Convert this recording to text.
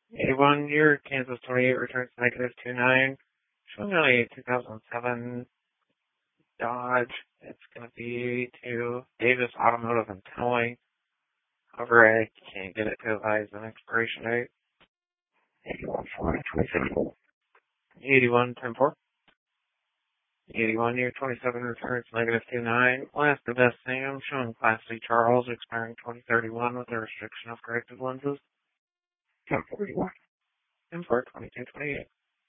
81-year Kansas 28 returns -29. Showing a 2007 Dodge. It's going to be to Davis Automotive and Towing. However, I can't get it to advise an expiration date. 81 10-4. 81-year 27 returns -29. Last the best Sam showing Class C Charles expiring 2031 with a restriction of corrected lenses. 1041. And for 2228.